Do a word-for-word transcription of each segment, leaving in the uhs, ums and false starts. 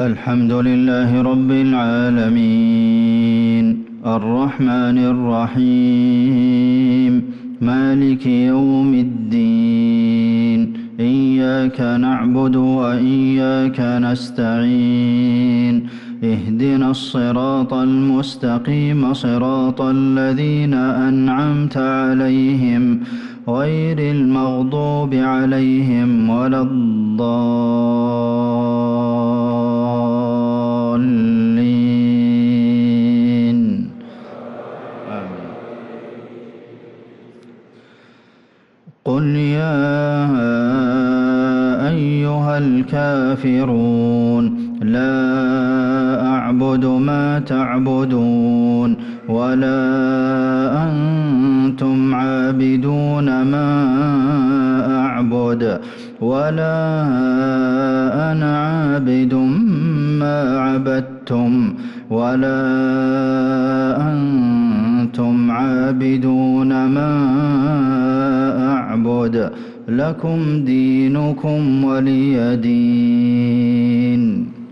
الحمد لله رب العالمين الرحمن الرحيم مالك يوم الدين إياك نعبد وإياك نستعين اهدنا الصراط المستقيم صراط الذين أنعمت عليهم غير المغضوب عليهم ولا الضالين آمين. قل يا أيها الكافرون لا أعبد ما تعبدون ولا أنتم عابدون ما أعبد ولا أنا عابد ما عبدتم ولا أنتم عابدون ما أعبد لكم دينكم ولي دين.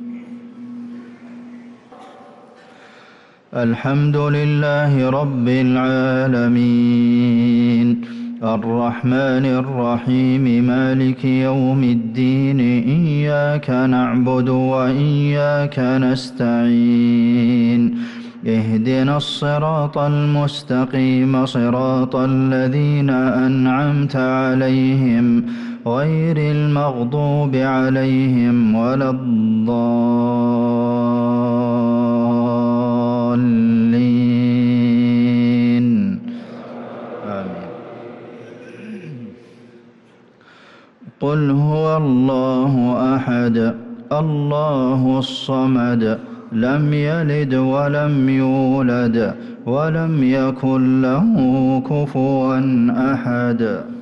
الحمد لله رب العالمين الرحمن الرحيم مالك يوم الدين إياك نعبد وإياك نستعين اهدنا الصراط المستقيم صراط الذين أنعمت عليهم غير المغضوب عليهم ولا الضالين آمين. قل هو الله أحد الله الصمد لم يلد ولم يولد ولم يكن له كفوا أحد.